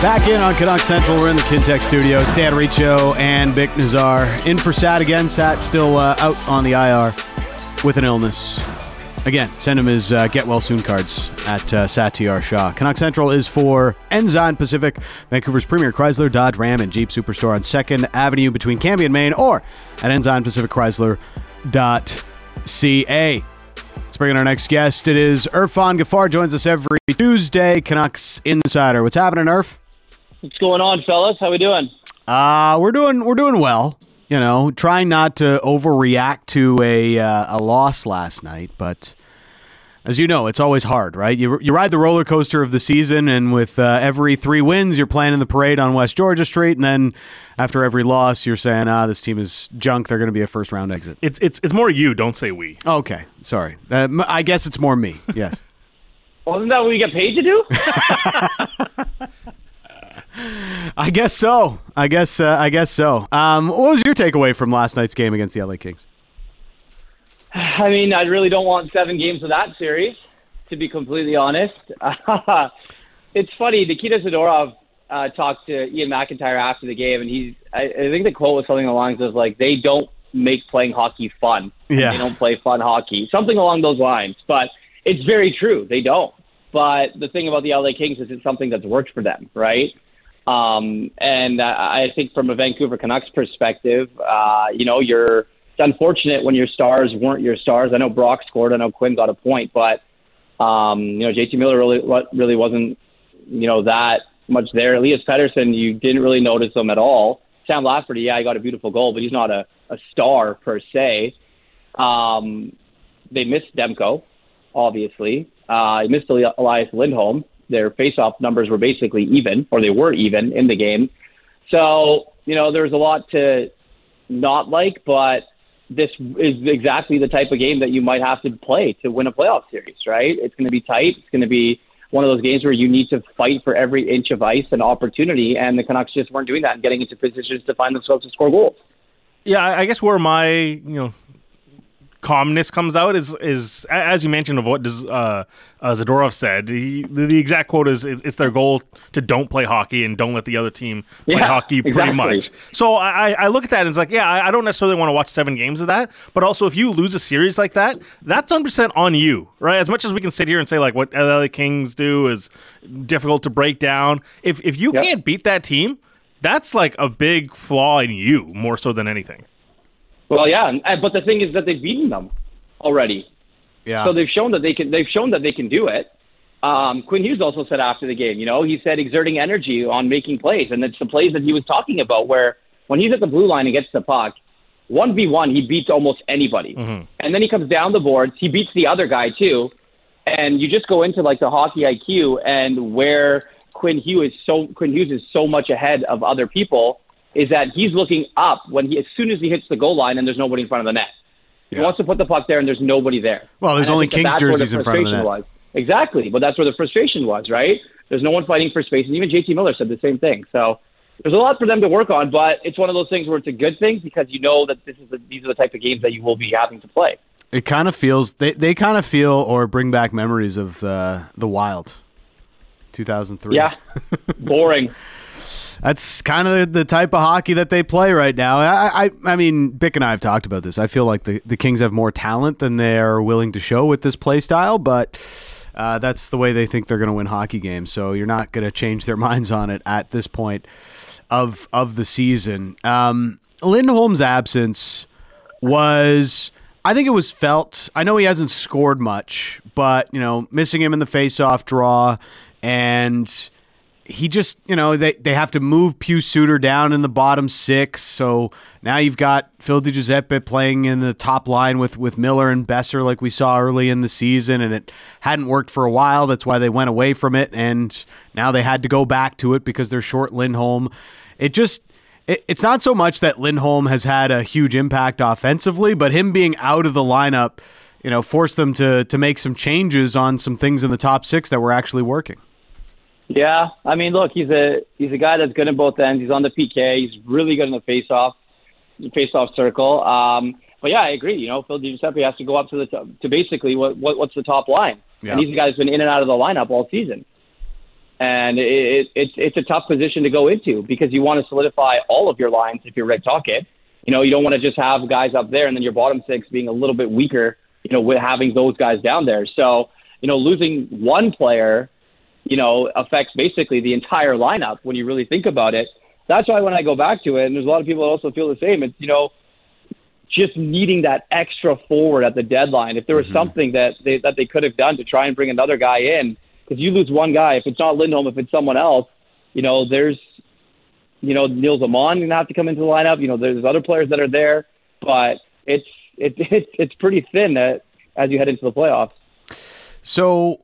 Back in on Canuck Central. We're in the Kintech studio. It's Dan Riccio and Bick Nazar. In for Sat again. Sat still out on the IR with an illness. Again, send him his get well soon cards at SatTR Shaw. Canuck Central is for Ensign Pacific, Vancouver's premier Chrysler, Dodge, Ram, and Jeep Superstore on 2nd Avenue between Cambie and Maine, or at EnsignPacificChrysler.ca. Let's bring in our next guest. It is Irfan Gaffar. Joins us every Tuesday. Canucks Insider. What's happening, Irf? What's going on, fellas? How we doing? We're doing well. You know, trying not to overreact to a loss last night, but as you know, it's always hard, right? You ride the roller coaster of the season, and with every 3 wins, you're planning the parade on West Georgia Street, and then after every loss, you're saying, this team is junk. They're going to be a first-round exit. It's more you. Don't say we. Okay, sorry. I guess it's more me. Yes. Wasn't that what we get paid to do? I guess so. I guess so. What was your takeaway from last night's game against the LA Kings? I mean, I really don't want 7 games of that series, to be completely honest. It's funny. Nikita Zadorov talked to Ian McIntyre after the game, and I think the quote was something along the lines of, like, they don't make playing hockey fun. Yeah. They don't play fun hockey. Something along those lines. But it's very true. They don't. But the thing about the LA Kings is it's something that's worked for them, right? And I think from a Vancouver Canucks perspective, it's unfortunate when your stars weren't your stars. I know Brock scored. I know Quinn got a point, but JT Miller really wasn't that much there. Elias Pettersson, you didn't really notice him at all. Sam Lafferty, he got a beautiful goal, but he's not a star per se. They missed Demko, obviously. He missed Elias Lindholm. Their face-off numbers were basically even, or they were even in the game. So, there's a lot to not like, but this is exactly the type of game that you might have to play to win a playoff series, right? It's going to be tight. It's going to be one of those games where you need to fight for every inch of ice and opportunity, and the Canucks just weren't doing that and getting into positions to find themselves to score goals. Yeah, I guess where my, calmness comes out is as you mentioned of what Zadorov said. The exact quote is it's their goal to don't play hockey and don't let the other team play hockey pretty much. So I look at that and it's like, I don't necessarily want to watch 7 games of that, but also if you lose a series like that, that's 100% on you, right? As much as we can sit here and say like what LA Kings do is difficult to break down, if you can't beat that team, that's like a big flaw in you more so than anything. Well, yeah, but the thing is that they've beaten them already. Yeah. So they've shown that they can. They've shown that they can do it. Quinn Hughes also said after the game, he said exerting energy on making plays, and it's the plays that he was talking about where when he's at the blue line and gets the puck, 1v1, he beats almost anybody, and then he comes down the boards, he beats the other guy too, and you just go into like the hockey IQ and where Quinn Hughes is so much ahead of other people. Is that he's looking up as soon as he hits the goal line and there's nobody in front of the net. Yeah. He wants to put the puck there and there's nobody there. Well, there's only Kings jerseys in front of the net. Was. Exactly, but that's where the frustration was, right? There's no one fighting for space, and even JT Miller said the same thing. So there's a lot for them to work on, but it's one of those things where it's a good thing because you know that these are the type of games that you will be having to play. It kind of feels they kind of feel or bring back memories of the Wild, 2003. Yeah, boring. That's kind of the type of hockey that they play right now. I mean, Bick and I have talked about this. I feel like the Kings have more talent than they're willing to show with this play style, but that's the way they think they're going to win hockey games. So you're not going to change their minds on it at this point of the season. Lindholm's absence was, I think it was felt. I know he hasn't scored much, but missing him in the face-off draw, and he just, they have to move Pius Suter down in the bottom 6. So now you've got Phil DiGiuseppe playing in the top line with Miller and Besser like we saw early in the season, and it hadn't worked for a while. That's why they went away from it, and now they had to go back to it because they're short Lindholm. It's not so much that Lindholm has had a huge impact offensively, but him being out of the lineup, forced them to make some changes on some things in the top 6 that were actually working. Yeah, I mean, look, he's a guy that's good at both ends. He's on the PK. He's really good in the face-off circle. But yeah, I agree. Phil DiGiuseppe has to go up to basically what's the top line, and he's a guy that's been in and out of the lineup all season. And it's a tough position to go into because you want to solidify all of your lines if you're Rick Tocchet. You know, you don't want to just have guys up there and then your bottom six being a little bit weaker, you know, with having those guys down there. So, you know, losing one player, you know, affects basically the entire lineup when you really think about it. That's why when I go back to it, and there's a lot of people that also feel the same, it's, you know, just needing that extra forward at the deadline. If there was something that they could have done to try and bring another guy in, because you lose one guy, if it's not Lindholm, if it's someone else, you know, there's, you know, Nils Aman going to have to come into the lineup. You know, there's other players that are there, but it's pretty thin as you head into the playoffs. So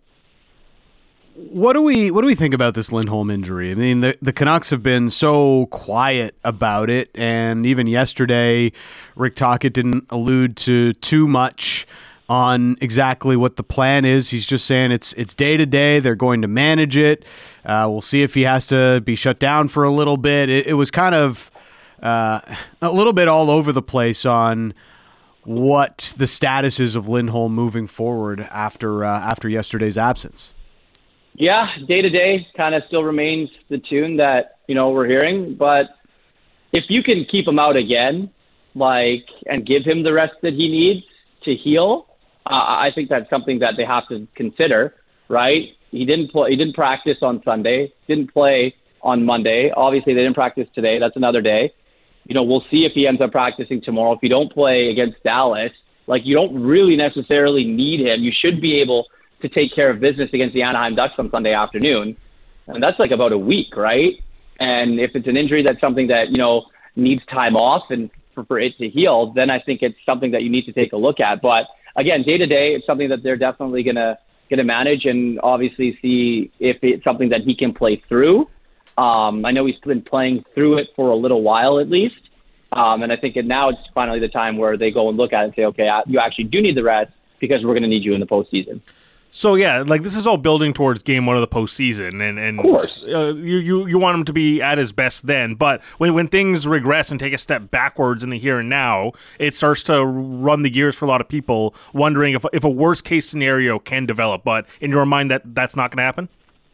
what do we think about this Lindholm injury? I mean, the Canucks have been so quiet about it, and even yesterday, Rick Tocchet didn't allude to too much on exactly what the plan is. He's just saying it's day to day. They're going to manage it. We'll see if he has to be shut down for a little bit. It was kind of a little bit all over the place on what the status is of Lindholm moving forward after yesterday's absence. Yeah, day to day kind of still remains the tune that, you know, we're hearing. But if you can keep him out again, and give him the rest that he needs to heal, I think that's something that they have to consider, right? He didn't practice on Sunday, didn't play on Monday. Obviously, they didn't practice today. That's another day. You know, we'll see if he ends up practicing tomorrow. If you don't play against Dallas, you don't really necessarily need him. You should be able to take care of business against the Anaheim Ducks on Sunday afternoon. And that's about a week, right? And if it's an injury that's something that, you know, needs time off and for it to heal, then I think it's something that you need to take a look at. But again, day to day, it's something that they're definitely gonna manage and obviously see if it's something that he can play through. I know he's been playing through it for a little while at least, and I think now it's finally the time where they go and look at it and say, okay, you actually do need the rest because we're going to need you in the postseason. So yeah, this is all building towards game one of the postseason, and of course. You want him to be at his best then. But when things regress and take a step backwards in the here and now, it starts to run the gears for a lot of people, wondering if a worst case scenario can develop. But in your mind, that's not going to happen.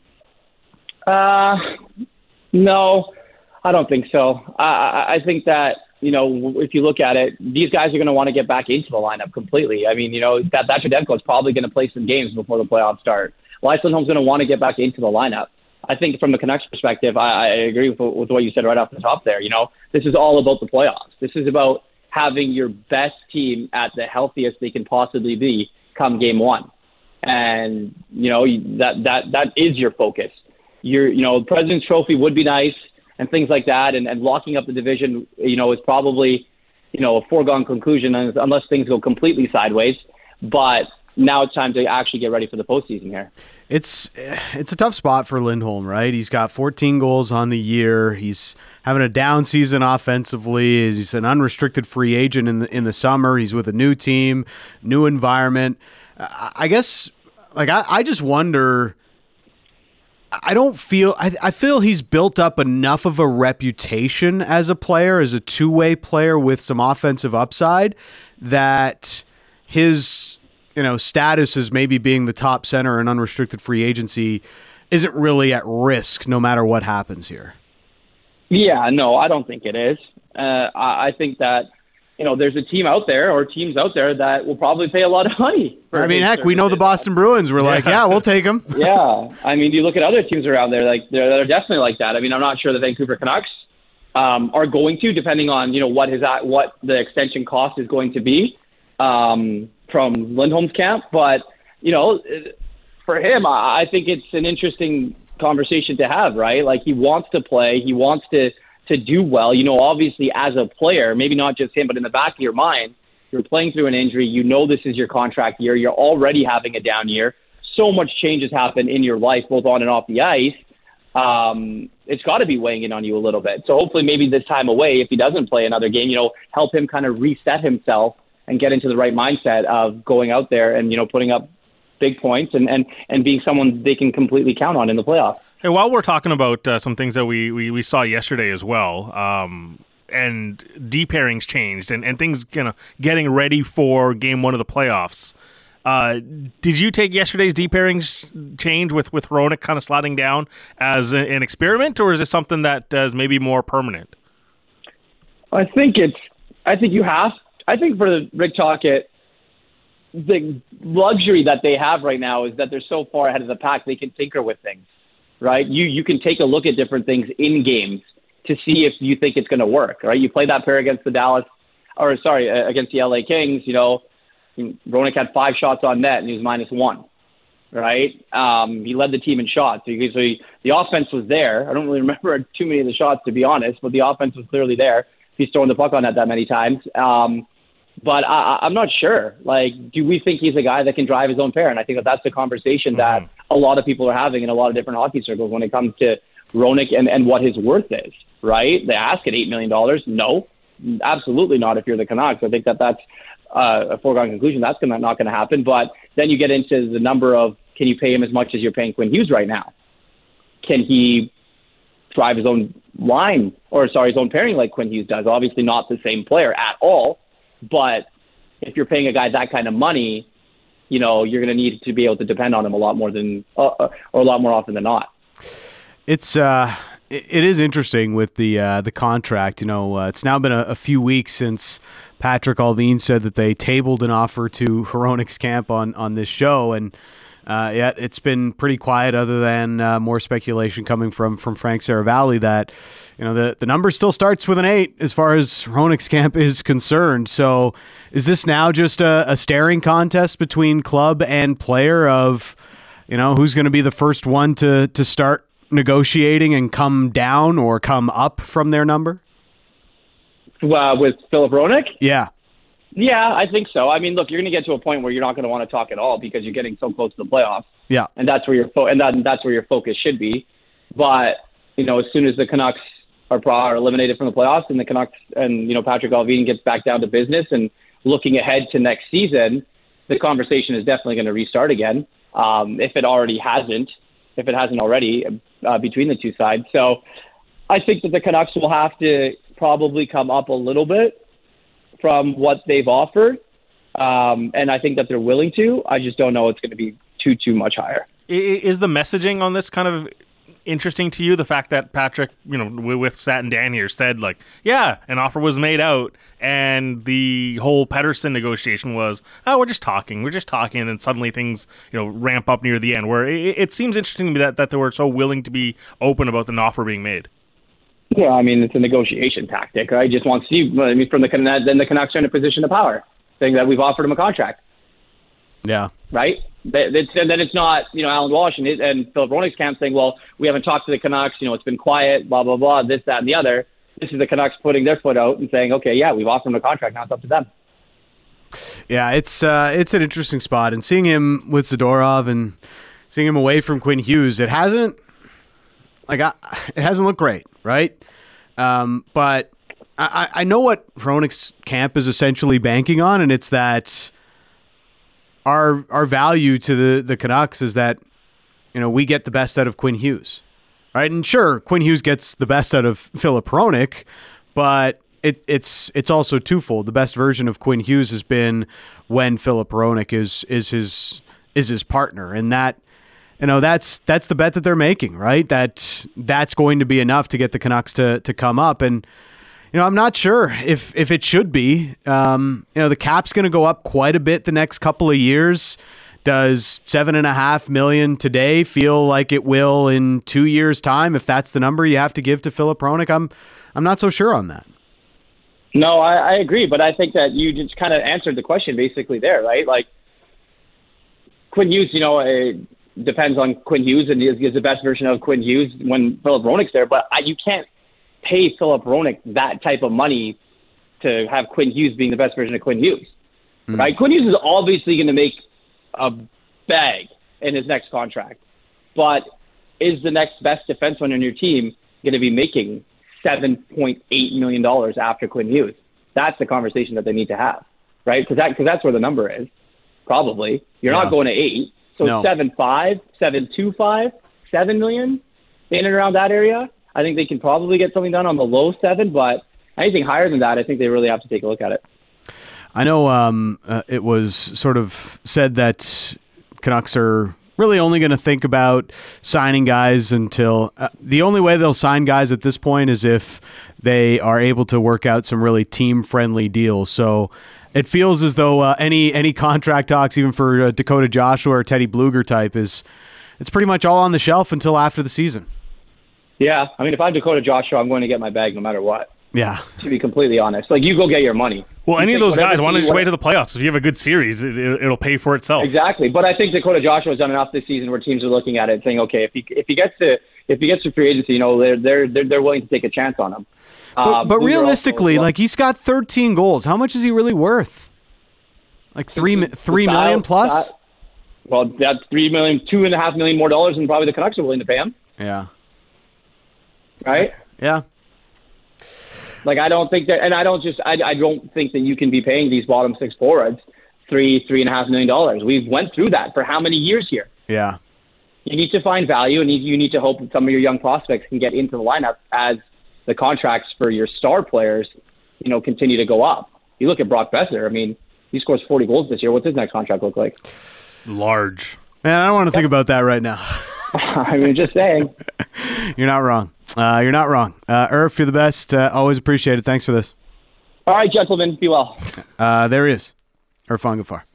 No, I don't think so. I think that, you know, if you look at it, these guys are going to want to get back into the lineup completely. I mean, you know, that Demko is probably going to play some games before the playoffs start. Elias Lindholm's going to want to get back into the lineup. I think from the Canucks perspective, I agree with what you said right off the top there. You know, this is all about the playoffs. This is about having your best team at the healthiest they can possibly be come game one. And, you know, that is your focus. You know, President's Trophy would be nice and things like that, and locking up the division, you know, is probably, you know, a foregone conclusion unless things go completely sideways. But now it's time to actually get ready for the postseason here. It's a tough spot for Lindholm, right? He's got 14 goals on the year. He's having a down season offensively. He's an unrestricted free agent in the summer. He's with a new team, new environment. I guess, I just wonder. I feel he's built up enough of a reputation as a player, as a two-way player with some offensive upside, that his, you know, status as maybe being the top center in unrestricted free agency isn't really at risk no matter what happens here. Yeah, no, I don't think it is. I think that, you know, there's a team out there or teams out there that will probably pay a lot of money. I mean, heck, we know the Boston Bruins. We're like, yeah, we'll take them. Yeah. I mean, you look at other teams around there, they're definitely like that. I mean, I'm not sure the Vancouver Canucks are going to, depending on, you know, what the extension cost is going to be from Lindholm's camp. But, you know, for him, I think it's an interesting conversation to have, right? He wants to play. He wants to do well. You know, obviously as a player, maybe not just him, but in the back of your mind, you're playing through an injury. You know this is your contract year. You're already having a down year. So much changes happen in your life, both on and off the ice. It's got to be weighing in on you a little bit. So hopefully maybe this time away, if he doesn't play another game, you know, help him kind of reset himself and get into the right mindset of going out there and, you know, putting up big points and being someone they can completely count on in the playoffs. Hey, while we're talking about some things that we saw yesterday as well, and D pairings changed and things getting ready for game one of the playoffs, Did you take yesterday's D pairings change with Hronek kind of sliding down as an experiment, or is it something that is maybe more permanent? I think you have. I think for the Rick Tocchet, the luxury that they have right now is that they're so far ahead of the pack, they can tinker with things, right? You can take a look at different things in games to see if you think it's going to work, right? You play that pair against against the LA Kings, Hronek had 5 shots on net and he was -1, right? He led the team in shots. So the offense was there. I don't really remember too many of the shots, to be honest, but the offense was clearly there. He's throwing the puck on net that many times. But I'm not sure. Do we think he's a guy that can drive his own pair? And I think that's the conversation that a lot of people are having in a lot of different hockey circles when it comes to Hronek and what his worth is, right? They ask at $8 million. No, absolutely not if you're the Canucks. I think that's a foregone conclusion. That's not going to happen. But then you get into the number of, can you pay him as much as you're paying Quinn Hughes right now? Can he drive his own line, his own pairing like Quinn Hughes does? Obviously not the same player at all. But if you're paying a guy that kind of money, you're going to need to be able to depend on him a lot more than, or a lot more often than not. It is interesting with the contract. It's now been a few weeks since Patrick Allvin said that they tabled an offer to Hronek's camp on this show, and it's been pretty quiet other than more speculation coming from Frank Saravalli that the number still starts with an 8 as far as Hronek's camp is concerned. So is this now just a staring contest between club and player of who's going to be the first one to start negotiating and come down or come up from their number? With Filip Hronek? Yeah, I think so. I mean, look, you're going to get to a point where you're not going to want to talk at all because you're getting so close to the playoffs. Yeah, and that's where that's where your focus should be. But as soon as the Canucks are eliminated from the playoffs, and the Canucks and Patrick Allvin gets back down to business and looking ahead to next season, the conversation is definitely going to restart again. If it hasn't already, between the two sides. So I think that the Canucks will have to probably come up a little bit from what they've offered. And I think that they're willing to. I just don't know it's going to be too much higher. Is the messaging on this kind of interesting to you? The fact that Patrick, with Sat and Dan here, said an offer was made out, and the whole Pettersson negotiation was, we're just talking, and then suddenly things, ramp up near the end. Where it seems interesting to me that they were so willing to be open about an offer being made. Yeah, I mean, it's a negotiation tactic. I just want to see. From the Canucks are in a position of power, saying that we've offered him a contract. Yeah. Right. And then it's not, Alan Walsh and Filip Hronek's camp saying, well, we haven't talked to the Canucks, it's been quiet, blah, blah, blah, this, that, and the other. This is the Canucks putting their foot out and saying, okay, yeah, we've offered him a contract, now it's up to them. Yeah, it's an interesting spot. And seeing him with Zadorov and seeing him away from Quinn Hughes, it hasn't looked great, right? But I know what Hronek's camp is essentially banking on, and it's that our value to the Canucks is that we get the best out of Quinn Hughes, right? And sure, Quinn Hughes gets the best out of Filip Hronek, but it's also twofold. The best version of Quinn Hughes has been when Filip Hronek is his partner, and that that's the bet that they're making, right? That's going to be enough to get the Canucks to come up. And I'm not sure if it should be. The cap's going to go up quite a bit the next couple of years. Does $7.5 million today feel like it will in 2 years' time? If that's the number you have to give to Filip Hronek, I'm not so sure on that. No, I agree, but I think that you just kind of answered the question basically there, right? Quinn Hughes, it depends on Quinn Hughes and is the best version of Quinn Hughes when Filip Hronek's there, but you can't pay Filip Hronek that type of money to have Quinn Hughes being the best version of Quinn Hughes, right? Quinn Hughes is obviously going to make a bag in his next contract, but is the next best defenseman on your team going to be making $7.8 million after Quinn Hughes? That's the conversation that they need to have, right? Because that's where the number is. Probably you're not going to 8, so no. 7.5, 7.25, $7 million in and around that area. I think they can probably get something done on the low 7, but anything higher than that, I think they really have to take a look at it. I know it was sort of said that Canucks are really only going to think about signing guys until the only way they'll sign guys at this point is if they are able to work out some really team-friendly deals. So it feels as though any contract talks, even for Dakota Joshua or Teddy Bluger type, it's pretty much all on the shelf until after the season. Yeah, I mean, if I'm Dakota Joshua, I'm going to get my bag no matter what. Yeah. To be completely honest. Like, you go get your money. Well, any of those guys, why don't you just wait to the playoffs? If you have a good series, it'll pay for itself. Exactly. But I think Dakota Joshua has done enough this season where teams are looking at it and saying, okay, if he gets to free agency, they're willing to take a chance on him. But realistically, like, he's got 13 goals. How much is he really worth? Like $3 million plus? Well, that's $3 million, $2.5 million more dollars than probably the Canucks are willing to pay him. Yeah. Right? Yeah. Like, I don't think that, and I don't think that you can be paying these bottom six forwards $3.5 million. We've went through that for how many years here? Yeah. You need to find value, and you need to hope that some of your young prospects can get into the lineup as the contracts for your star players, continue to go up. You look at Brock Besser. I mean, he scores 40 goals this year. What's his next contract look like? Large. Man, I don't want to think about that right now. I mean, just saying. You're not wrong. You're not wrong. Irf, you're the best. Always appreciate it. Thanks for this. All right, gentlemen. Be well. There he is. Irfan Gaffar.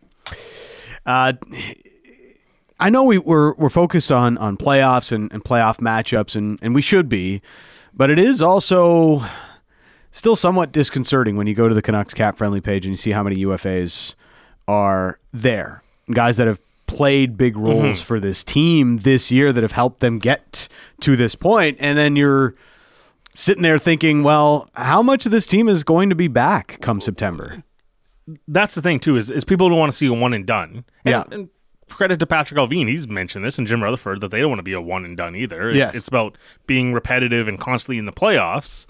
I know we're focused on playoffs and playoff matchups, and we should be, but it is also still somewhat disconcerting when you go to the Canucks cap-friendly page and you see how many UFAs are there. Guys that have played big roles for this team this year that have helped them get to this point, and then you're sitting there thinking, well, how much of this team is going to be back come September? That's the thing, too, is people don't want to see a one and done. And credit to Patrick Alvin, he's mentioned this, and Jim Rutherford, that they don't want to be a one and done either. It's about being repetitive and constantly in the playoffs.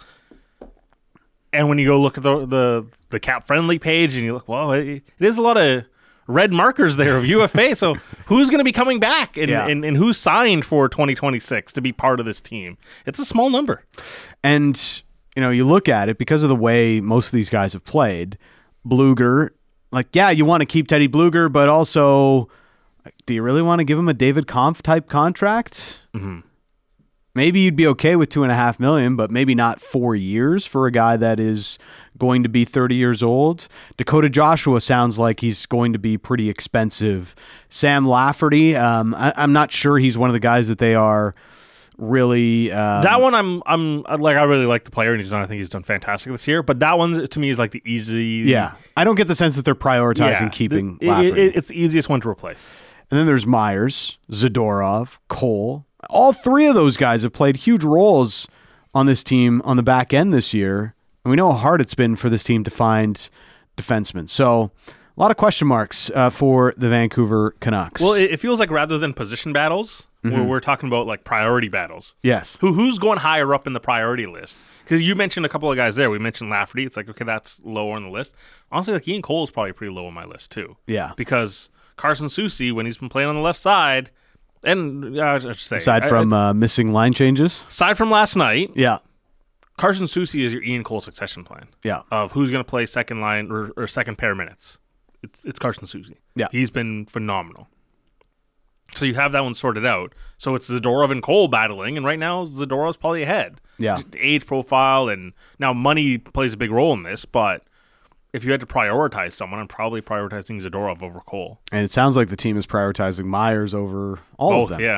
And when you go look at the cap friendly page and you look, well, it is a lot of red markers there of UFA. So who's going to be coming back and who's signed for 2026 to be part of this team? It's a small number. And, you look at it because of the way most of these guys have played. Bluger, you want to keep Teddy Bluger, but also, do you really want to give him a David Kampf type contract? Mm-hmm. Maybe you'd be okay with $2.5 million, but maybe not 4 years for a guy that is going to be 30 years old. Dakota Joshua sounds like he's going to be pretty expensive. Sam Lafferty, I'm not sure he's one of the guys that they are really. That one, I really like the player, and I think he's done fantastic this year. But that one to me is like the easy. Yeah, I don't get the sense that they're prioritizing keeping Lafferty. It's the easiest one to replace. And then there's Myers, Zadorov, Cole. All three of those guys have played huge roles on this team on the back end this year. And we know how hard it's been for this team to find defensemen. So a lot of question marks for the Vancouver Canucks. Well, it feels like rather than position battles, we're talking about like priority battles. Yes. Who's going higher up in the priority list? Because you mentioned a couple of guys there. We mentioned Lafferty. It's like, okay, that's lower on the list. Honestly, like Ian Cole is probably pretty low on my list too. Yeah. Because Carson Soucy, when he's been playing on the left side, and I should say, aside from missing line changes, aside from last night, yeah, Carson Soucy is your Ian Cole succession plan. Yeah, of who's going to play second line or second pair minutes. It's Carson Soucy. Yeah, he's been phenomenal. So you have that one sorted out. So it's Zadorov and Cole battling, and right now Zadorov's probably ahead. Yeah, just age profile, and now money plays a big role in this, but if you had to prioritize someone, I'm probably prioritizing Zadorov over Cole. And it sounds like the team is prioritizing Myers over all of them. Yeah.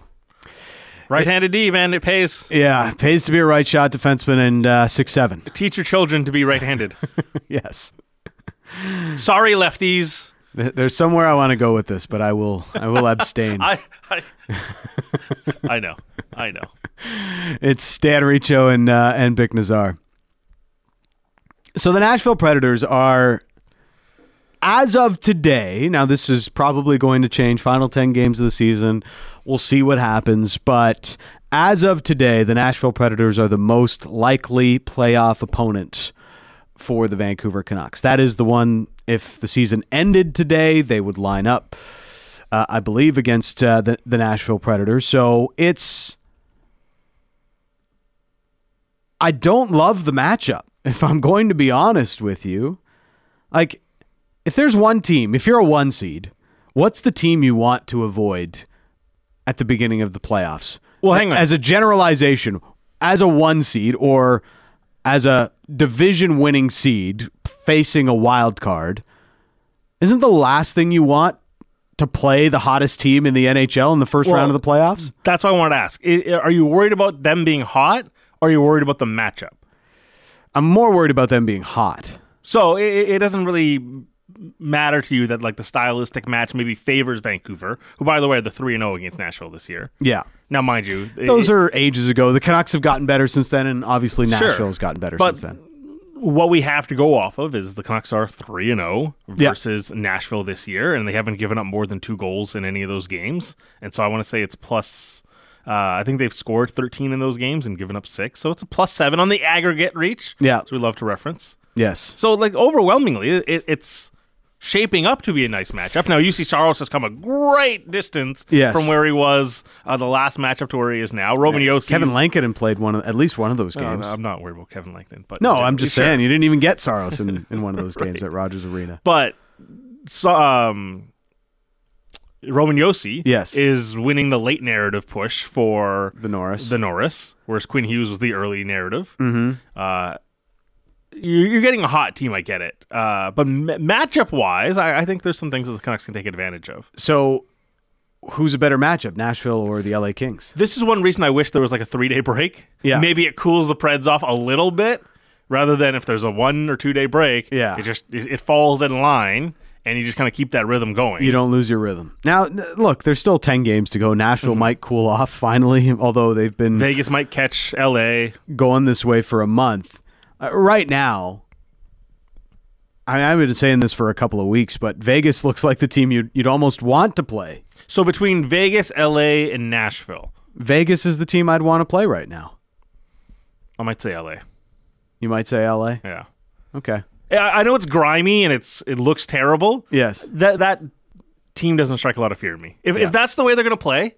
Right-handed D, man, it pays. Yeah, it pays to be a right shot defenseman and 6'7". Teach your children to be right-handed. Yes. Sorry, lefties. There's somewhere I want to go with this, but I will abstain. I know. It's Stan Riccio and Bick Nazar. So the Nashville Predators are, as of today, now this is probably going to change, final 10 games of the season, we'll see what happens, but as of today, the Nashville Predators are the most likely playoff opponent for the Vancouver Canucks. That is the one, if the season ended today, they would line up, I believe, against the Nashville Predators. So I don't love the matchup. If I'm going to be honest with you, Like, if there's one team, if you're a 1 seed, what's the team you want to avoid at the beginning of the playoffs? Well, hang on. As a generalization, as a 1 seed or as a division-winning seed facing a wild card, isn't the last thing you want to play the hottest team in the NHL in the first round of the playoffs? That's what I wanted to ask. Are you worried about them being hot, or are you worried about the matchup? I'm more worried about them being hot. So it doesn't really matter to you that like the stylistic match maybe favors Vancouver, who, by the way, are the 3-0 against Nashville this year. Yeah. Now, mind you, those are ages ago. The Canucks have gotten better since then, and obviously Nashville has gotten better since then. What we have to go off of is the Canucks are 3-0 versus Nashville this year, and they haven't given up more than 2 goals in any of those games. And so I want to say it's plus. I think they've scored 13 in those games and given up 6, so it's a +7 on the aggregate reach. Yeah, so we love to reference. Yes. So like overwhelmingly, it's shaping up to be a nice matchup. Now, UC Saros has come a great distance from where he was the last matchup to where he is now. Roman Josi. Kevin Lankinen played at least one of those games. No, I'm not worried about Kevin Lankinen. But no, I'm just saying, you didn't even get Saros in one of those games at Rogers Arena. But Roman Josi is winning the late narrative push for the Norris, whereas Quinn Hughes was the early narrative. Mm-hmm. You're getting a hot team, I get it. But matchup-wise, I think there's some things that the Canucks can take advantage of. So, who's a better matchup, Nashville or the LA Kings? This is one reason I wish there was like a 3-day break. Yeah. Maybe it cools the Preds off a little bit, rather than if there's a 1 or 2 day break, it falls in line, and you just kind of keep that rhythm going. You don't lose your rhythm. Now, look, there's still 10 games to go. Nashville might cool off finally, although they've been... Vegas might catch LA. Going this way for a month. Right now, I've been saying this for a couple of weeks, but Vegas looks like the team you'd almost want to play. So between Vegas, LA, and Nashville, Vegas is the team I'd want to play right now. I might say LA. You might say LA? Yeah. Okay. I know it's grimy and it looks terrible. Yes. That team doesn't strike a lot of fear in me. If that's the way they're going to play,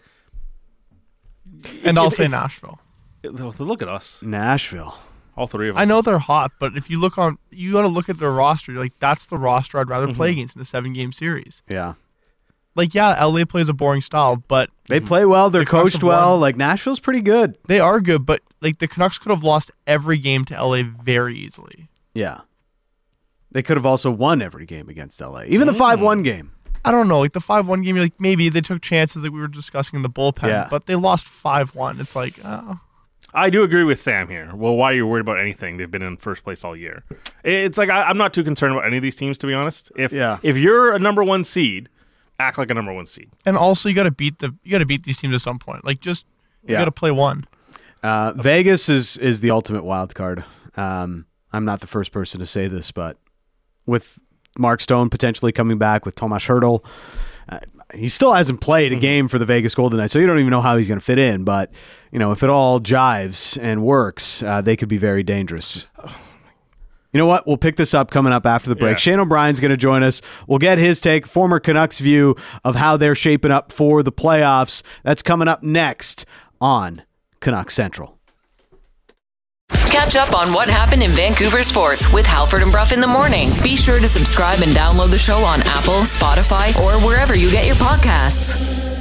and I'll say Nashville. Look at us, Nashville. All 3 of us. I know they're hot, but if you look you got to look at their roster. You're like, that's the roster I'd rather play against in a 7-game series. Yeah. Like, yeah, LA plays a boring style, but they play well. They're coached well. Like, Nashville's pretty good. They are good, but like the Canucks could have lost every game to LA very easily. Yeah. They could have also won every game against LA. Even the 5-1 game. I don't know. Like the 5-1 game, you're like, maybe they took chances that we were discussing in the bullpen, but they lost 5-1. It's like, oh. I do agree with Sam here. Well, why are you worried about anything? They've been in first place all year. It's like I'm not too concerned about any of these teams, to be honest. If you're a number 1 seed, act like a number 1 seed. And also, you got to beat these teams at some point. Like, just you got to play one. Vegas is the ultimate wild card. I'm not the first person to say this, but with Mark Stone potentially coming back, with Tomas Hertl, he still hasn't played a game for the Vegas Golden Knights, so you don't even know how he's going to fit in. But, if it all jives and works, they could be very dangerous. You know what? We'll pick this up coming up after the break. Yeah. Shane O'Brien's going to join us. We'll get his take, former Canucks view of how they're shaping up for the playoffs. That's coming up next on Canucks Central. Catch up on what happened in Vancouver sports with Halford and Bruff in the morning. Be sure to subscribe and download the show on Apple, Spotify, or wherever you get your podcasts.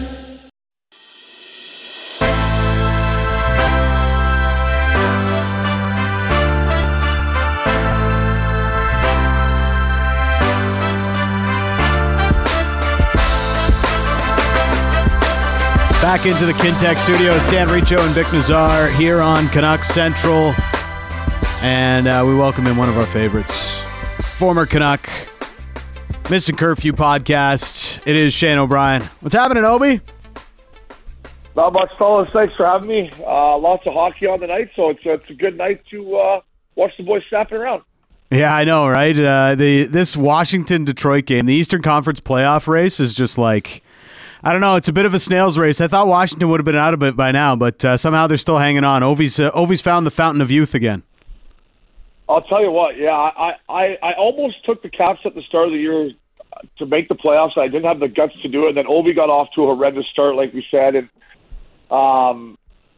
Back into the Kintec studio. It's Dan Riccio and Vic Nazar here on Canucks Central. And we welcome in one of our favorites, former Canuck, Missing Curfew podcast. It is Shane O'Brien. What's happening, Obi? Not much, fellas. Thanks for having me. Lots of hockey on the night, so it's a good night to watch the boys snapping around. Yeah, I know, right? This Washington-Detroit game, the Eastern Conference playoff race is just like... I don't know. It's a bit of a snail's race. I thought Washington would have been out of it by now, but somehow they're still hanging on. Ovi's found the fountain of youth again. I'll tell you what. Yeah, I almost took the Caps at the start of the year to make the playoffs. I didn't have the guts to do it. And then Ovi got off to a horrendous start, like we said. And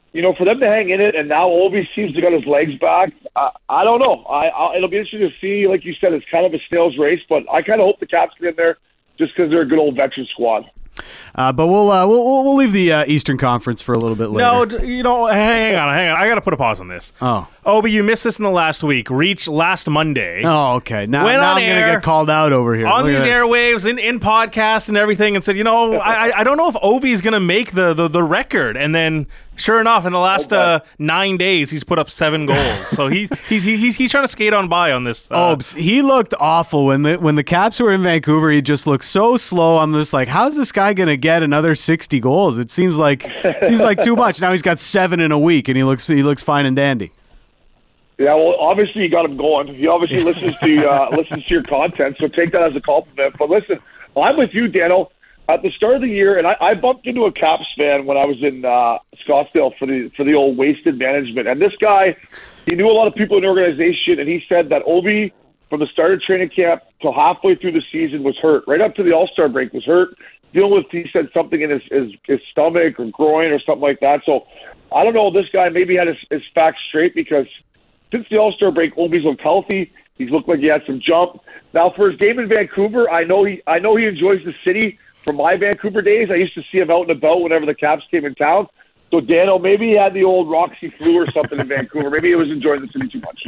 for them to hang in it, and now Ovi seems to got his legs back. I don't know. It'll be interesting to see. Like you said, it's kind of a snail's race, but I kind of hope the Caps get in there just because they're a good old veteran squad. But we'll leave the Eastern Conference for a little bit later. No, hang on. I got to put a pause on this. Oh, but you missed this in the last week. Reach last Monday. Oh, okay. Now I'm going to get called out over here. On these airwaves, in podcasts and everything, and said, I don't know if Ovi is going to make the record. And then, sure enough, in the last 9 days, he's put up 7 goals. So he's trying to skate on by on this. Obes, he looked awful when the Caps were in Vancouver. He just looked so slow. I'm just like, how's this guy going to get another 60 goals? It seems like too much. Now he's got 7 in a week, and he looks fine and dandy. Yeah, well, obviously you got him going. He obviously listens to your content, so take that as a compliment. But listen, I'm with you, Daniel. At the start of the year, and I bumped into a Caps fan when I was in Scottsdale for the old wasted management. And this guy, he knew a lot of people in the organization, and he said that Ovi, from the start of training camp till halfway through the season, was hurt. Right up to the All-Star break, was hurt. Dealing with, he said, something in his stomach or groin or something like that. So I don't know. This guy maybe had his facts straight, because since the All-Star break, Ovi's looked healthy. He's looked like he had some jump. Now, for his game in Vancouver, I know he enjoys the city. From my Vancouver days, I used to see him out and about whenever the Caps came in town. So, Dano, maybe he had the old Roxy flu or something in Vancouver. Maybe he was enjoying the city too much.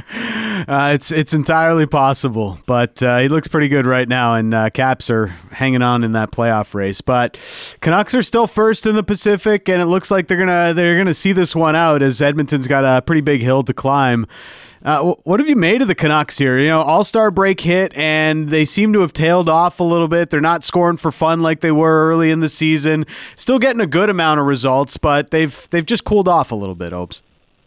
It's entirely possible, but he looks pretty good right now, and Caps are hanging on in that playoff race. But Canucks are still first in the Pacific, and it looks like they're gonna see this one out, as Edmonton's got a pretty big hill to climb. What have you made of the Canucks here? All-Star break hit, and they seem to have tailed off a little bit. They're not scoring for fun like they were early in the season. Still getting a good amount of results, but they've just cooled off a little bit, Opes.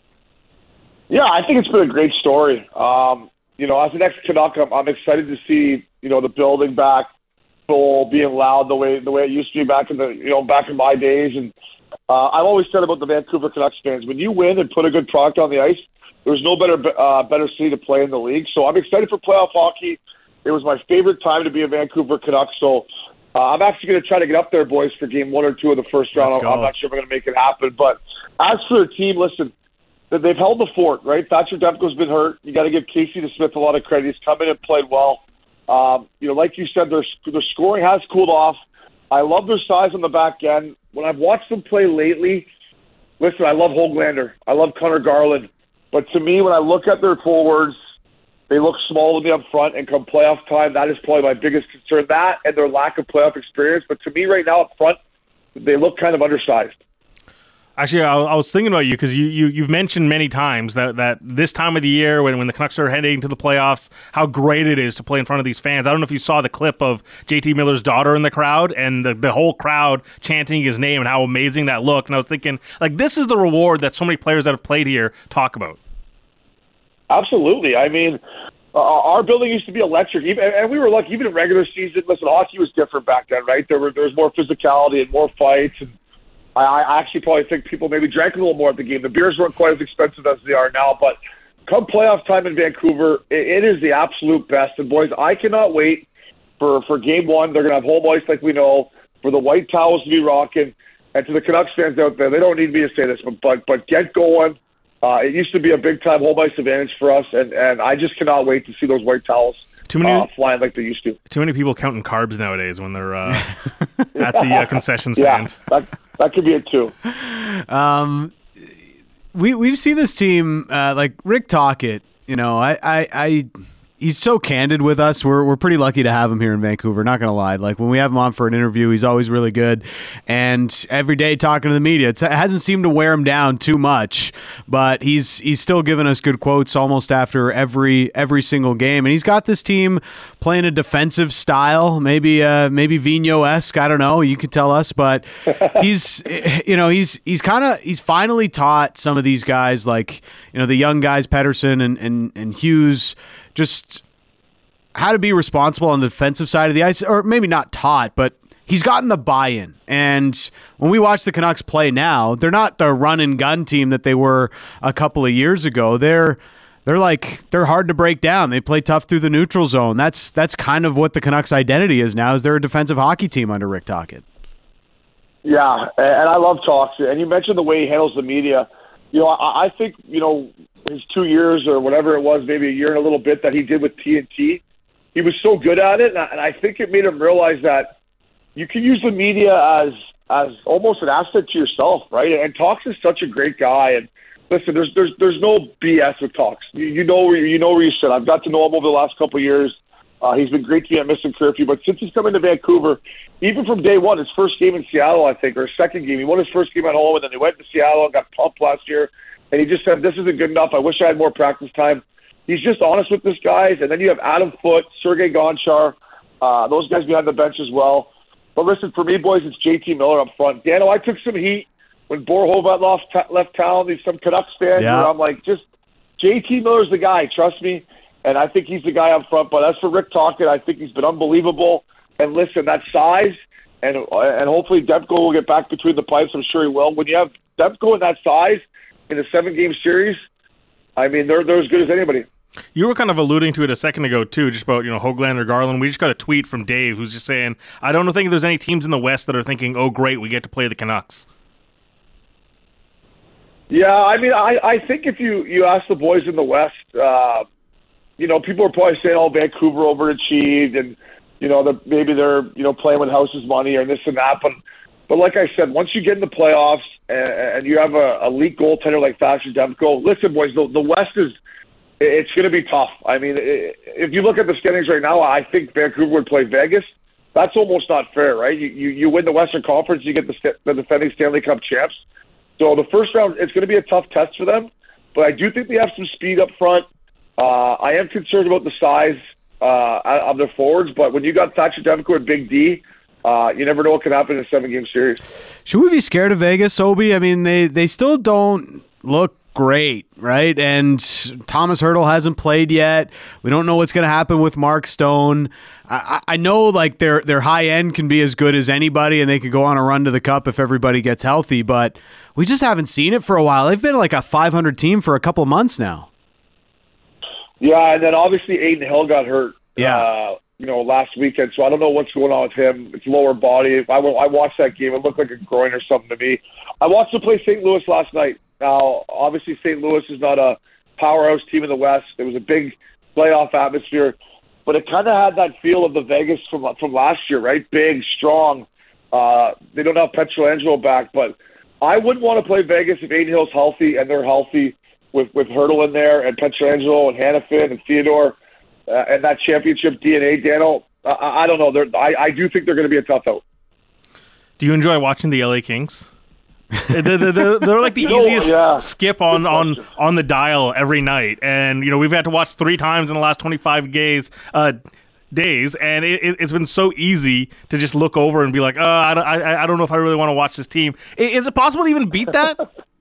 Yeah, I think it's been a great story. As an ex-Canuck, I'm excited to see the building back, full, being loud the way it used to be back in my days. And I've always said about the Vancouver Canucks fans, when you win and put a good product on the ice, there's no better city to play in the league. So I'm excited for playoff hockey. It was my favorite time to be a Vancouver Canuck. So I'm actually going to try to get up there, boys, for game 1 or 2 of the first round. I'm not sure if I'm going to make it happen. But as for the team, listen, they've held the fort, right? Thatcher Demko's been hurt. You got to give Casey DeSmith a lot of credit. He's come in and played well. Like you said, their scoring has cooled off. I love their size on the back end. When I've watched them play lately, listen, I love Höglander. I love Connor Garland. But to me, when I look at their forwards, they look small to me up front, and come playoff time, that is probably my biggest concern, that and their lack of playoff experience. But to me right now up front, they look kind of undersized. Actually, I was thinking about you, because you've mentioned many times that this time of the year, when the Canucks are heading to the playoffs, how great it is to play in front of these fans. I don't know if you saw the clip of JT Miller's daughter in the crowd, and the whole crowd chanting his name, and how amazing that looked. And I was thinking, this is the reward that so many players that have played here talk about. Absolutely. I mean, our building used to be electric, and we were lucky. Even in regular season, listen, hockey was different back then, right? There was more physicality and more fights, and I actually probably think people maybe drank a little more at the game. The beers weren't quite as expensive as they are now, but come playoff time in Vancouver, it is the absolute best. And boys, I cannot wait for game 1. They're going to have home ice like we know, for the white towels to be rocking. And to the Canucks fans out there, they don't need me to say this, but get going. It used to be a big-time home ice advantage for us, and I just cannot wait to see those white towels flying like they used to. Too many people counting carbs nowadays when they're at the concession stand. Yeah, that could be it too. We've seen this team, like Rick Tocchet. He's so candid with us. We're pretty lucky to have him here in Vancouver, not going to lie. Like, when we have him on for an interview, he's always really good. And every day talking to the media, it hasn't seemed to wear him down too much, but he's still giving us good quotes almost after every single game. And he's got this team playing a defensive style, maybe Vigneault-esque, I don't know, you could tell us, but he's finally taught some of these guys, like, the young guys, Pettersson and Hughes, just how to be responsible on the defensive side of the ice, or maybe not taught, but he's gotten the buy-in. And when we watch the Canucks play now, they're not the run-and-gun team that they were a couple of years ago. They're hard to break down. They play tough through the neutral zone. That's kind of what the Canucks' identity is now, is they're a defensive hockey team under Rick Tocchet. Yeah, and I love Tocchet. And you mentioned the way he handles the media. I think, his 2 years or whatever it was, maybe a year and a little bit that he did with TNT, he was so good at it, and I think it made him realize that you can use the media as almost an asset to yourself, right? And Talks is such a great guy, and listen, there's no BS with Talks. You know where you sit. I've got to know him over the last couple of years. He's been great to me at Missing Curfew, but since he's come into Vancouver, even from day one, his first game in Seattle, I think, or his second game, he won his first game at home, and then he went to Seattle and got pumped last year, and he just said, this isn't good enough. I wish I had more practice time. He's just honest with this guys, and then you have Adam Foote, Sergei Gonchar, those guys behind the bench as well. But listen, for me, boys, it's JT Miller up front. Dano, I took some heat when Borhovat left town. There's some Canucks fans where I'm like, just JT Miller's the guy, trust me. And I think he's the guy up front. But as for Rick Tocchet, I think he's been unbelievable. And listen, that size, and hopefully Demko will get back between the pipes. I'm sure he will. When you have Demko in that size in a 7-game series, I mean, they're as good as anybody. You were kind of alluding to it a second ago, too, just about, Höglander or Garland. We just got a tweet from Dave who's just saying, I don't think there's any teams in the West that are thinking, oh, great, we get to play the Canucks. Yeah, I mean, I think if you ask the boys in the West, people are probably saying, oh, Vancouver overachieved, and, maybe they're, playing with house's money or this and that. But like I said, once you get in the playoffs and you have a elite goaltender like Thatcher Demko, listen, boys, the West it's going to be tough. I mean, if you look at the standings right now, I think Vancouver would play Vegas. That's almost not fair, right? You win the Western Conference, you get the defending Stanley Cup champs. So the first round, it's going to be a tough test for them. But I do think they have some speed up front. I am concerned about the size of their forwards, but when you got Thatcher Demko and Big D, you never know what can happen in a 7-game series. Should we be scared of Vegas, Obi? I mean, they still don't look great, right? And Thomas Hertl hasn't played yet. We don't know what's going to happen with Mark Stone. I know like their high end can be as good as anybody, and they could go on a run to the Cup if everybody gets healthy, but we just haven't seen it for a while. They've been like a 500 team for a couple of months now. Yeah, and then obviously Aiden Hill got hurt. Yeah. Last weekend, so I don't know what's going on with him. It's lower body. I watched that game. It looked like a groin or something to me. I watched them play St. Louis last night. Now, obviously, St. Louis is not a powerhouse team in the West. It was a big playoff atmosphere, but it kind of had that feel of the Vegas from last year, right? Big, strong. They don't have Pietrangelo back, but I wouldn't want to play Vegas if Aiden Hill's healthy and they're healthy with Hertl in there and Pietrangelo and Hanifin and Theodore. And that championship DNA, Daniel, I don't know. I do think they're going to be a tough out. Do you enjoy watching the LA Kings? they're like the easiest skip on the dial every night, and we've had to watch 3 times in the last 25 days, and it's been so easy to just look over and be like, I don't know if I really want to watch this team. Is it possible to even beat that?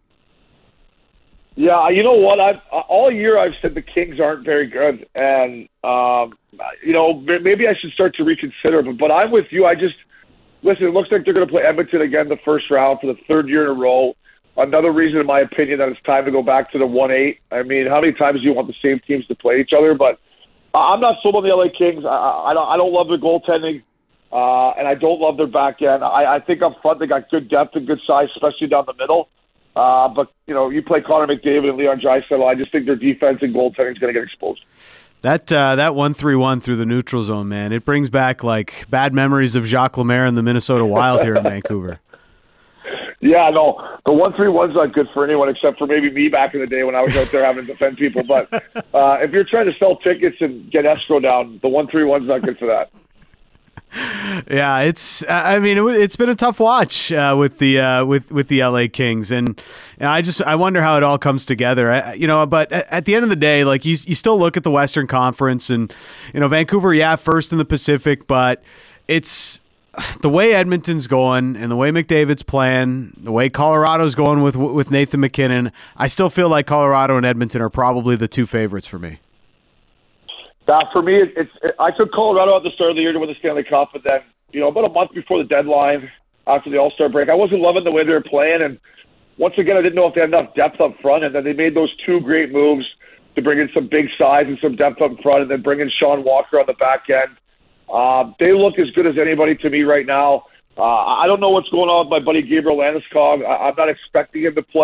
Yeah, you know what? All year I've said the Kings aren't very good, and maybe I should start to reconsider. But I'm with you. Listen, it looks like they're going to play Edmonton again the first round for the 3rd year in a row. Another reason, in my opinion, that it's time to go back to the 1-8. I mean, how many times do you want the same teams to play each other? But I'm not sold on the LA Kings. I don't love their goaltending, and I don't love their back end. I think up front they got good depth and good size, especially down the middle. But, you play Connor McDavid and Leon Draisaitl, I just think their defense and goaltending is going to get exposed. That 1-3-1 through the neutral zone, man, it brings back like bad memories of Jacques Lemaire and the Minnesota Wild here in Vancouver. Yeah, no, the 1-3-1's not good for anyone except for maybe me back in the day when I was out there having to defend people. But if you're trying to sell tickets and get escrow down, the 1-3-1's not good for that. Yeah, it's been a tough watch with the LA Kings, and I wonder how it all comes together. But at the end of the day, like you still look at the Western Conference, and Vancouver, first in the Pacific, but it's the way Edmonton's going and the way McDavid's playing, the way Colorado's going with Nathan McKinnon. I still feel like Colorado and Edmonton are probably the 2 favorites for me. For me, I took Colorado at the start of the year to win the Stanley Cup, and then, about a month before the deadline, after the All-Star break, I wasn't loving the way they were playing, and once again, I didn't know if they had enough depth up front, and then they made those 2 great moves to bring in some big size and some depth up front, and then bring in Sean Walker on the back end. They look as good as anybody to me right now. I don't know what's going on with my buddy Gabriel Landeskog. I'm not expecting him to play.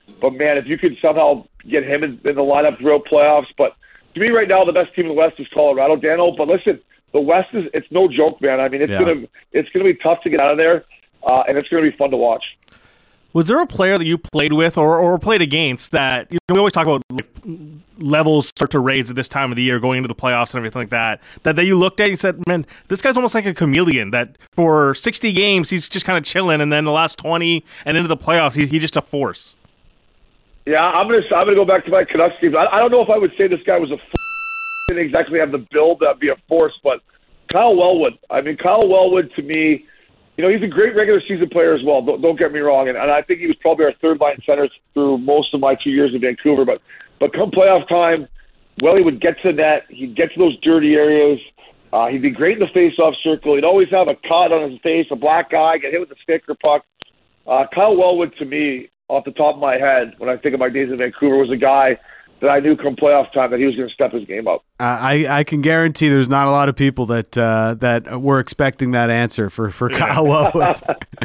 But man, if you could somehow get him in the lineup throughout playoffs. But to me right now, the best team in the West is Colorado, Dano. But listen, the West it's no joke, man. I mean, it's gonna be tough to get out of there, and it's gonna be fun to watch. Was there a player that you played with or played against that, we always talk about levels start to raise at this time of the year going into the playoffs and everything like that you looked at and you said, man, this guy's almost like a chameleon, that for 60 games he's just kind of chilling, and then the last 20 and into the playoffs he's just a force? Yeah, I'm gonna go back to my Canucks team. I don't know if I would say this guy was didn't exactly have the build that'd be a force, but Kyle Wellwood. I mean, Kyle Wellwood to me, he's a great regular season player as well. Don't get me wrong, and I think he was probably our third line center through most of my 2 years in Vancouver. But come playoff time, Welly would get to the net. He'd get to those dirty areas. He'd be great in the face-off circle. He'd always have a cut on his face, a black guy, get hit with a stick or puck. Kyle Wellwood, to me, off the top of my head, when I think of my days in Vancouver, was a guy that I knew come playoff time that he was going to step his game up. I can guarantee there's not a lot of people that were expecting that answer for Kyle Wellwood.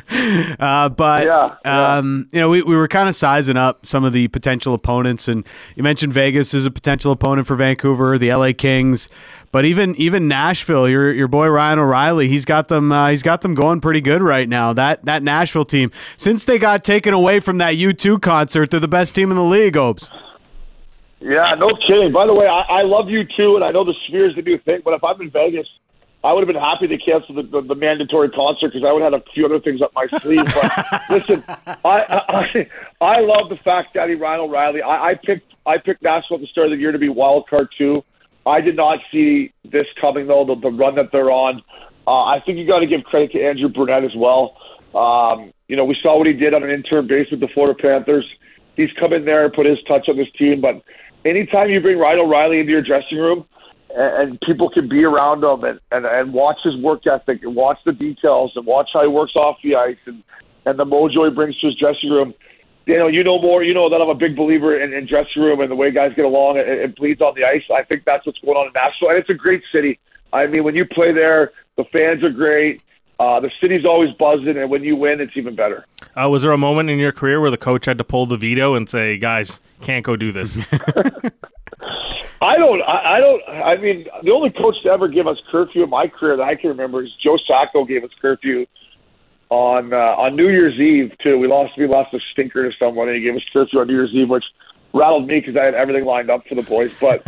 We were kind of sizing up some of the potential opponents, and you mentioned Vegas is a potential opponent for Vancouver, the LA Kings, but even Nashville, your boy Ryan O'Reilly, he's got them going pretty good right now. That Nashville team, since they got taken away from that U2 concert, they're the best team in the league, Obes. Yeah, no kidding. By the way, I love you too, and I know the Sphere is the new thing, but if I'm in Vegas, I would have been happy to cancel the mandatory concert because I would have had a few other things up my sleeve. But listen, I love the fact that Ryan O'Reilly, I picked Nashville at the start of the year to be wild card too. I did not see this coming, though, the run that they're on. I think you got to give credit to Andrew Brunette as well. We saw what he did on an interim basis with the Florida Panthers. He's come in there and put his touch on this team, but anytime you bring Ryan O'Reilly into your dressing room and people can be around him and watch his work ethic and watch the details and watch how he works off the ice and the mojo he brings to his dressing room, you know more. You know that I'm a big believer in dressing room and the way guys get along and bleeds on the ice. I think that's what's going on in Nashville, and it's a great city. I mean, when you play there, the fans are great. The city's always buzzing, and when you win, it's even better. Was there a moment in your career where the coach had to pull the veto and say, guys, can't go do this? I mean, the only coach to ever give us curfew in my career that I can remember is Joe Sacco gave us curfew on New Year's Eve, too. We lost a stinker to someone, and he gave us curfew on New Year's Eve, which rattled me because I had everything lined up for the boys. But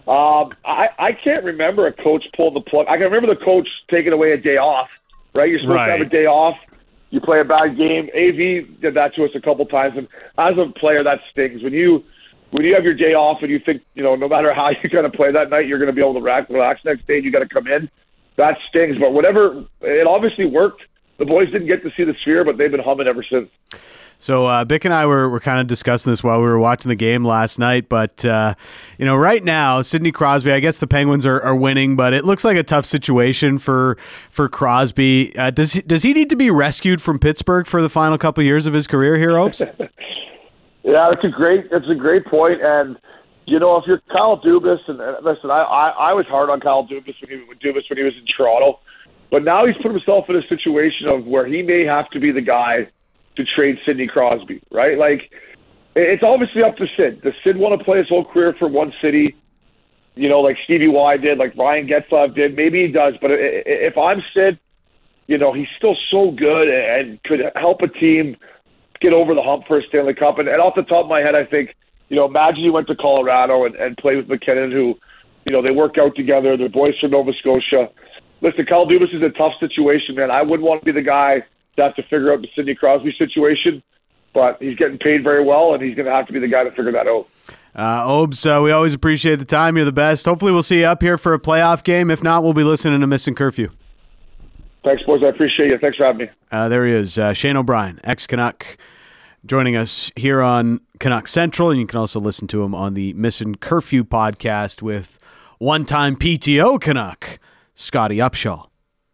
I can't remember a coach pulling the plug. I can remember the coach taking away a day off. Right, you're supposed to have a day off. You play a bad game. AV did that to us a couple times, and as a player, that stings. When you have your day off and you think, no matter how you're going to play that night, you're going to be able to relax next day. And you got to come in. That stings. But whatever, it obviously worked. The boys didn't get to see the Sphere, but they've been humming ever since. So Bick and I were kind of discussing this while we were watching the game last night, but right now Sidney Crosby, I guess the Penguins are winning, but it looks like a tough situation for Crosby. Does he need to be rescued from Pittsburgh for the final couple of years of his career here, Opes? Yeah, it's a great point, and if you're Kyle Dubas, and listen, I was hard on Kyle Dubas when he was in Toronto, but now he's put himself in a situation of where he may have to be the guy to trade Sidney Crosby, right? Like, it's obviously up to Sid. Does Sid want to play his whole career for one city, like Stevie Y did, like Ryan Getzlaf did? Maybe he does, but if I'm Sid, he's still so good and could help a team get over the hump for a Stanley Cup. And off the top of my head, I think, imagine you went to Colorado and played with McKinnon, who, they work out together. They're boys from Nova Scotia. Listen, Kyle Dubas is a tough situation, man. I wouldn't want to be the guy to have to figure out the Sidney Crosby situation, but he's getting paid very well, and he's going to have to be the guy to figure that out. Obes, we always appreciate the time. You're the best. Hopefully we'll see you up here for a playoff game. If not, we'll be listening to Missing Curfew. Thanks, boys. I appreciate you. Thanks for having me. There he is, Shane O'Brien, ex-Canuck, joining us here on Canuck Central, and you can also listen to him on the Missing Curfew podcast with one-time PTO Canuck, Scotty Upshaw.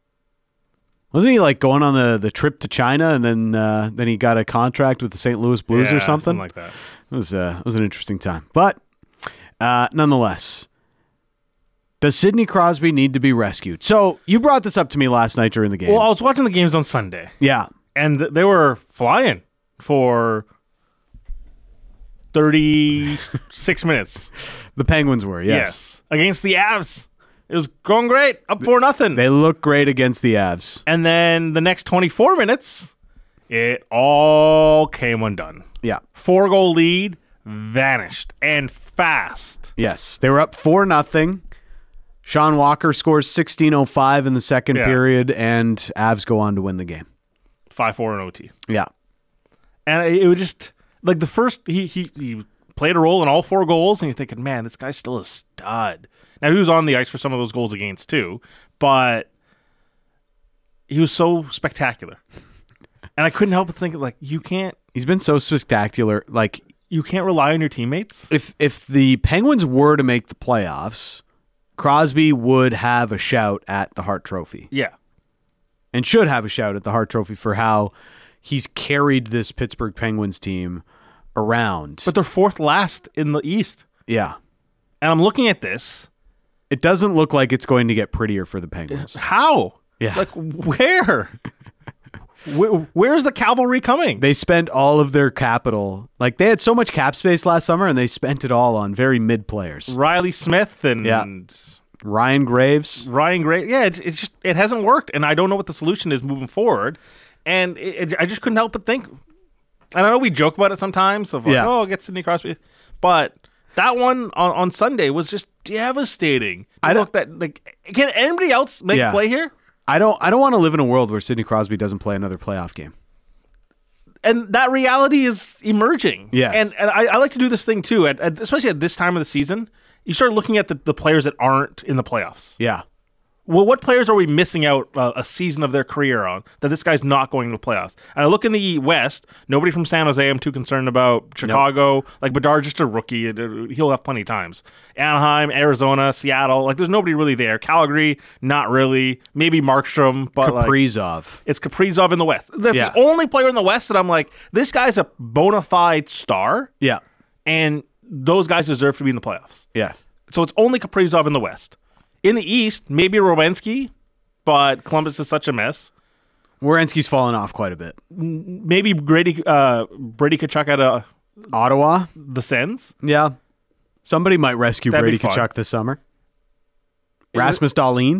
Wasn't he going on the trip to China and then he got a contract with the St. Louis Blues or something like that? It was an interesting time. But nonetheless, does Sidney Crosby need to be rescued? So you brought this up to me last night during the game. Well, I was watching the games on Sunday. Yeah. And they were flying for 36 minutes. The Penguins were, yes. Against the Avs. It was going great, up 4-0. They look great against the Avs. And then the next 24 minutes, it all came undone. Yeah. 4-goal lead, vanished, and fast. Yes. They were up 4-0. Sean Walker scores 16:05 in the second period, and Avs go on to win the game. 5-4 in OT. Yeah. And it was just, like the first, he played a role in all 4 goals, and you're thinking, man, this guy's still a stud. Now, he was on the ice for some of those goals against, too, but he was so spectacular. And I couldn't help but think, like, He's been so spectacular. Like, you can't rely on your teammates. If the Penguins were to make the playoffs, Crosby would have a shout at the Hart Trophy. Yeah. And should have a shout at the Hart Trophy for how he's carried this Pittsburgh Penguins team around. But they're 4th last in the East. Yeah. And I'm looking at this. It doesn't look like it's going to get prettier for the Penguins. How? Yeah. Like, where? Where's the cavalry coming? They spent all of their capital. Like, they had so much cap space last summer, and they spent it all on very mid players. Riley Smith and Ryan Graves. Yeah, it hasn't worked, and I don't know what the solution is moving forward. And I just couldn't help but think. And I know we joke about it sometimes of like, get Sidney Crosby, but that one on Sunday was just devastating. Can anybody else make a play here? I don't want to live in a world where Sidney Crosby doesn't play another playoff game. And that reality is emerging. Yes. And I like to do this thing too, especially at this time of the season. You start looking at the players that aren't in the playoffs. Yeah. Well, what players are we missing out a season of their career on that this guy's not going to the playoffs? And I look in the West, nobody from San Jose I'm too concerned about. Chicago, Nope. like Bedard, just a rookie. He'll have plenty of times. Anaheim, Arizona, Seattle, like there's nobody really there. Calgary, not really. Maybe Markstrom, but Kaprizov. It's Kaprizov in the West. That's the only player in the West that I'm like, this guy's a bona fide star. Yeah. And those guys deserve to be in the playoffs. Yes. So it's only Kaprizov in the West. In the East, maybe Rowensky, but Columbus is such a mess. Werenski's fallen off quite a bit. Maybe Brady Tkachuk out of Ottawa, the Sens. Yeah, somebody might rescue Brady Tkachuk this summer. Rasmus Dahlin,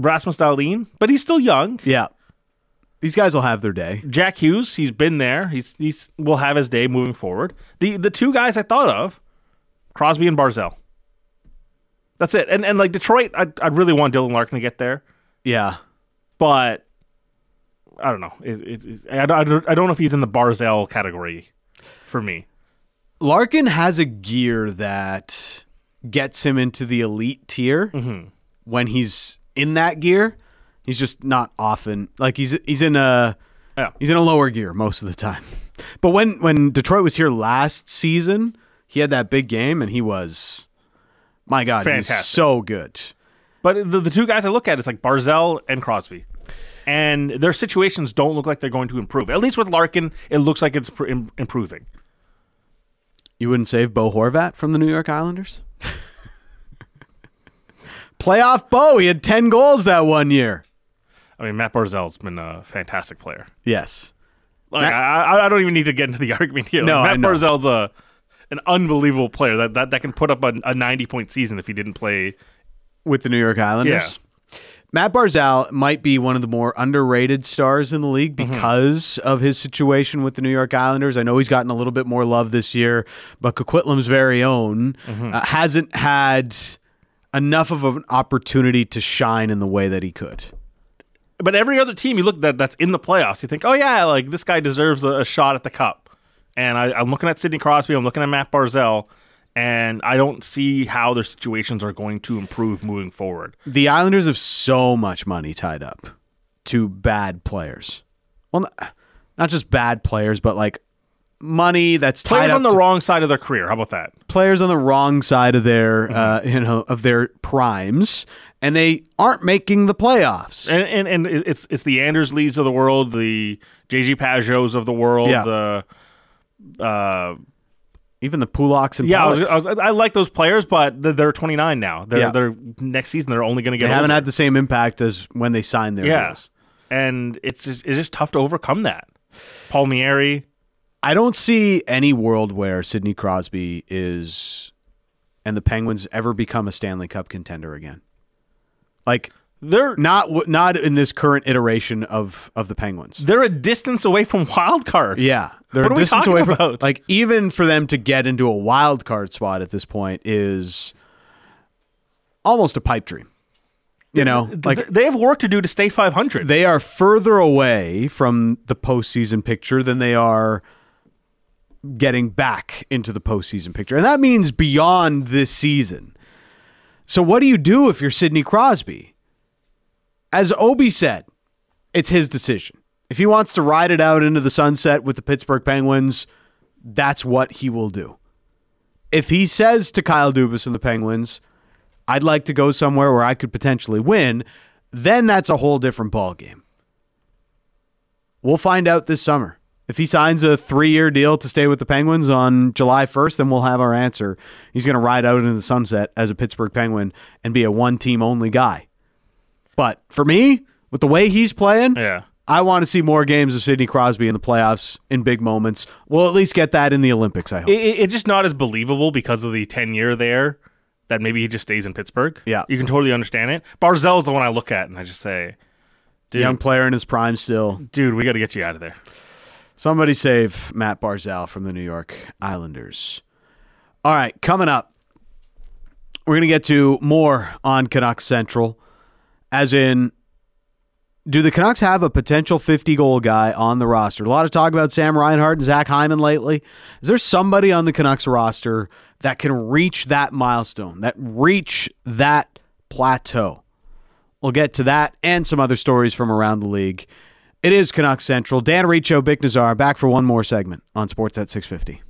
but he's still young. Yeah, these guys will have their day. Jack Hughes, he's been there. He's will have his day moving forward. The 2 guys I thought of, Crosby and Barzal. That's it. And like Detroit, I'd really want Dylan Larkin to get there. Yeah. But I don't know. I don't know if he's in the Barzal category for me. Larkin has a gear that gets him into the elite tier. When he's in that gear, he's just not often. Like he's in a lower gear most of the time. But when Detroit was here last season, he had that big game and he was... My God, fantastic. He's so good. But the 2 guys I look at is like Barzal and Crosby. And their situations don't look like they're going to improve. At least with Larkin, it looks like it's improving. You wouldn't save Bo Horvat from the New York Islanders? Playoff Bo. He had 10 goals that one year. I mean, Matt Barzal's been a fantastic player. Yes. Like, I don't even need to get into the argument here. No, Matt Barzal's an unbelievable player that can put up a 90-point season if he didn't play with the New York Islanders. Yeah. Matt Barzal might be one of the more underrated stars in the league because of his situation with the New York Islanders. I know he's gotten a little bit more love this year, but Coquitlam's very own hasn't had enough of an opportunity to shine in the way that he could. But every other team you look at that's in the playoffs, you think, oh yeah, like this guy deserves a shot at the cup. And I'm looking at Sidney Crosby, I'm looking at Matt Barzal, and I don't see how their situations are going to improve moving forward. The Islanders have so much money tied up to bad players. Well, not just bad players, but like money that's tied players up on the wrong side of their career. How about that? Players on the wrong side of their of their primes, and they aren't making the playoffs. And it's the Anders Lees of the world, the JG Pageaus of the world, even the Puloks and I like those players, but they're 29 now. They're next season they're only going to get. They haven't older. had the same impact as when they signed their deals. And it's just tough to overcome that. Palmieri, I don't see any world where Sidney Crosby and the Penguins ever become a Stanley Cup contender again. Like, they're not in this current iteration of the Penguins. They're a distance away from wild card. Yeah, they're what a distance away from about? Like, even for them to get into a wild card spot at this point is almost a pipe dream. You know, like, they have work to do to stay 500. They are further away from the postseason picture than they are getting back into the postseason picture. And that means beyond this season. So what do you do if you're Sidney Crosby? As Obi said, it's his decision. If he wants to ride it out into the sunset with the Pittsburgh Penguins, that's what he will do. If he says to Kyle Dubas and the Penguins, I'd like to go somewhere where I could potentially win, then that's a whole different ballgame. We'll find out this summer. If he signs a 3-year deal to stay with the Penguins on July 1st, then we'll have our answer. He's going to ride out into the sunset as a Pittsburgh Penguin and be a one-team only guy. But for me, with the way he's playing, I want to see more games of Sidney Crosby in the playoffs in big moments. We'll at least get that in the Olympics, I hope. It's just not as believable because of the 10-year there that maybe he just stays in Pittsburgh. Yeah. You can totally understand it. Barzal's the one I look at and I just say, dude, young player in his prime still. Dude, we got to get you out of there. Somebody save Matt Barzal from the New York Islanders. All right, coming up, we're going to get to more on Canucks Central. As in, do the Canucks have a potential 50-goal guy on the roster? A lot of talk about Sam Reinhart and Zach Hyman lately. Is there somebody on the Canucks roster that can reach that milestone, that reach that plateau? We'll get to that and some other stories from around the league. It is Canucks Central. Dan Riccio, Bick Nazar, back for one more segment on Sportsnet 650.